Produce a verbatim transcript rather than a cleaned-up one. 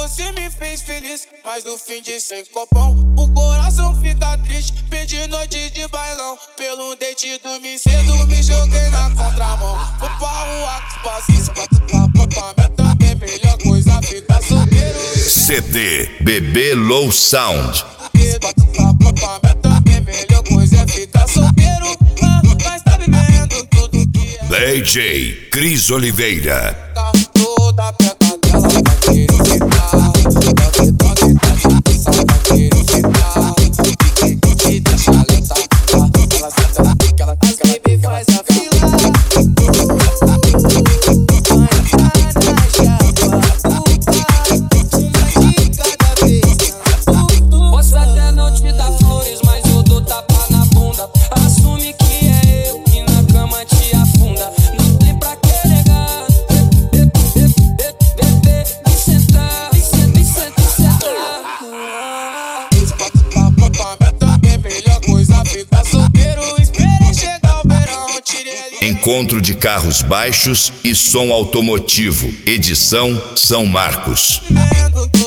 você me fez feliz, mas no fim de sem copão o coração fica triste. Perdi noite de bailão, pelo date dormi cedo, me joguei na contramão. Vou pra rua com espaço, pra pra também melhor coisa ficar solteiro. C D B B Low Sound. Também melhor coisa é ficar solteiro, mas tá vivendo tudo que é. D J Cris Oliveira. Toda a perna dela vai querer ficar. Toque, toque, toque, só vai querer ficar. E deixa ela sentar. Ela senta, fica, ela fica, ela fica, faz a fila. Posso até não te dar flores, mas eu dou tapa na bunda. Assume que é eu que na cama te afunda. Não tem pra que negar. Vem sentar, vem sentar, vem sentar. Também melhor coisa ficar solteiro. Esperei chegar o verão, tirei ali. Encontro de carros baixos e som automotivo. Edição São Marcos. Vendo